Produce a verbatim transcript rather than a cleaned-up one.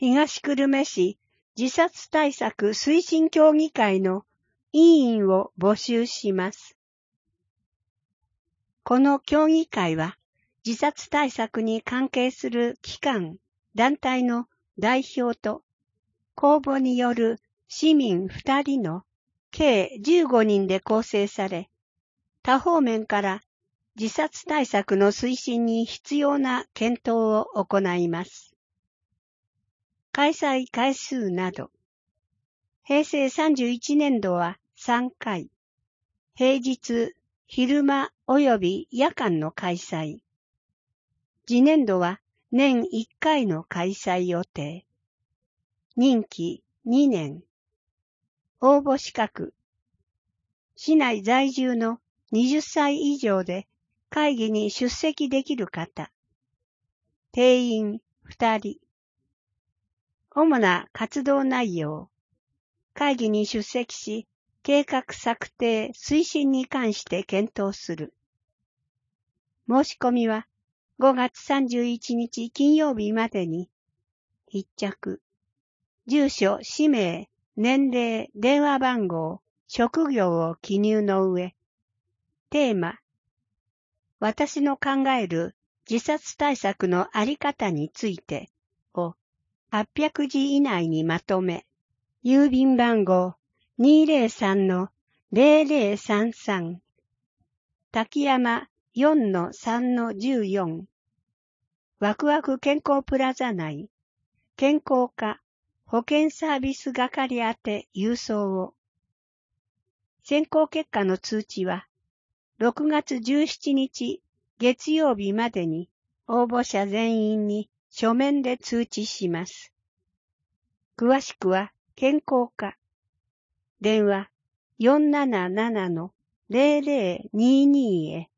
東久留米市自殺対策推進協議会の委員を募集します。この協議会は自殺対策に関係する機関、団体の代表と公募による市民ふたりの計じゅうごにんで構成され、多方面から自殺対策の推進に必要な検討を行います。開催回数など、平成さんじゅういちねんどはさんかい、平日、昼間及び夜間の開催。次年度は年いっかいの開催予定。任期にねん。応募資格。市内在住のはたち以上で会議に出席できる方。定員ふたり。主な活動内容。会議に出席し、計画策定、推進に関して検討する。申し込みはごがつさんじゅういちにち金曜日までに、必着。住所、氏名、年齢、電話番号、職業を記入の上。テーマ。私の考える自殺対策のあり方についてをはっぴゃくじ以内にまとめ、郵便番号 にーぜろさんのぜろぜろさんさん 滝山 よんのさんのじゅうよん ワクワク健康プラザ内健康課保健サービス係宛て郵送を。選考結果の通知はろくがつじゅうしちにち月曜日までに応募者全員に書面で通知します。詳しくは健康課。電話 よんなななのぜろぜろにーにー へ。